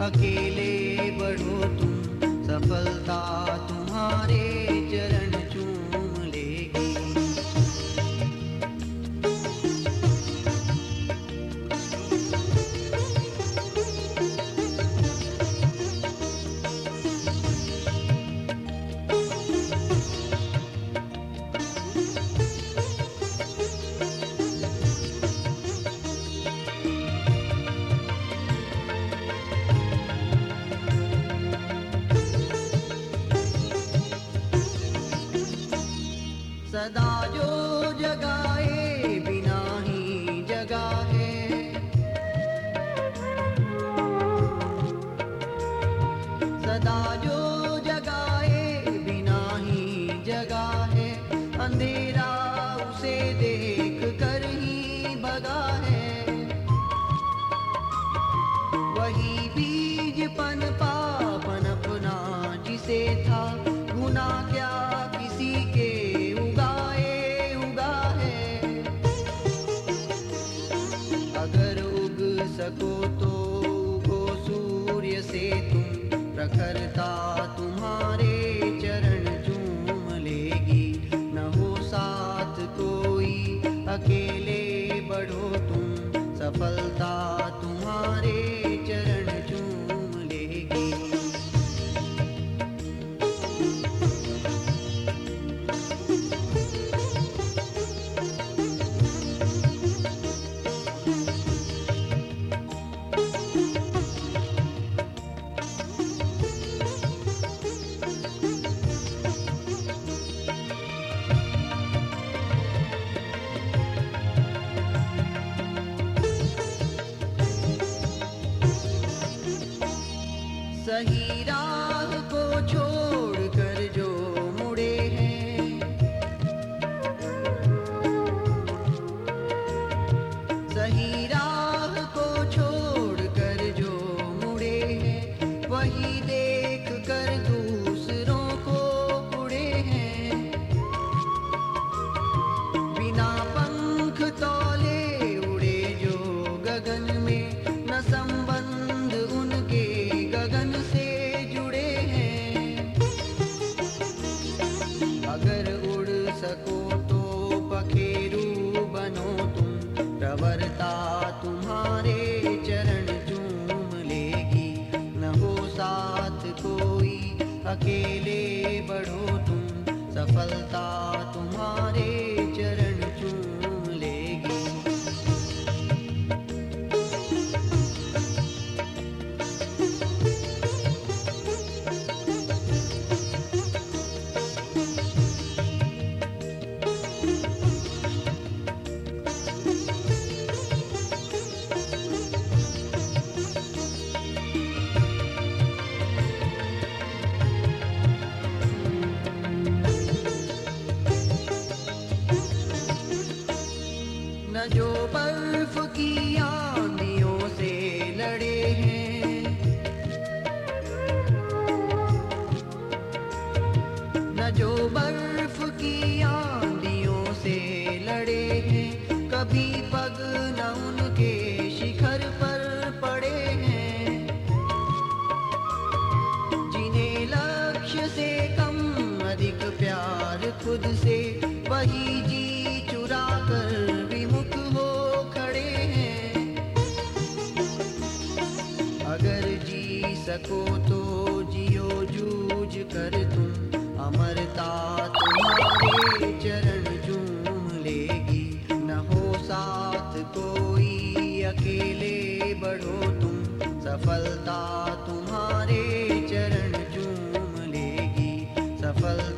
अकेले बढ़ो तुम, सफलता तुम्हारे चरण चूम लेगी। सदा जो जगाए बिना ही जगा है, सदा जो जगाए बिना ही जगा है। अंधेरा उसे देख कर ही भगा है, वही बीज पनपा पनपना जिसे था, गुना क्या किसी के सको तो उगो सूर्य से तुम, प्रखरता तुम्हारे चरण चूम लेगी। न हो साथ कोई अकेले बढ़ो तुम, सफलता तुम्हारे चरण चूम लेगी। सही राह को छोड़ कर जो मुड़े हैं, सही राह को छोड़ कर जो मुड़े हैं, वही देख कर दूसरों को उड़े हैं। बिना पंख तौले उड़े जो गगन में, न संबंध उनके गगन से जुड़े हैं। अगर उड़ सको तो पखेरू बनो तुम, प्रवरता तुम्हारे चरण चूम लेगी। न हो साथ कोई अकेले बढ़ो तुम, सफलता तुम्हारे चरण चूम लेगी। न जो बर्फ की आंधियों से लड़े हैं, न जो बर्फ की आंधियों से लड़े हैं, कभी पग न उनके शिखर पर पड़े हैं। जिन्हें लक्ष्य से कम अधिक प्यार खुद से, वही जी चुरा कर विमुख हो खड़े हैं। अगर जी सको तो जियो जूझ कर तुम, अमरता तुम्हारे चरण चूम लेगी। न हो साथ कोई अकेले बढ़ो तुम, सफलता तुम्हारे चरण चूम लेगी। सफल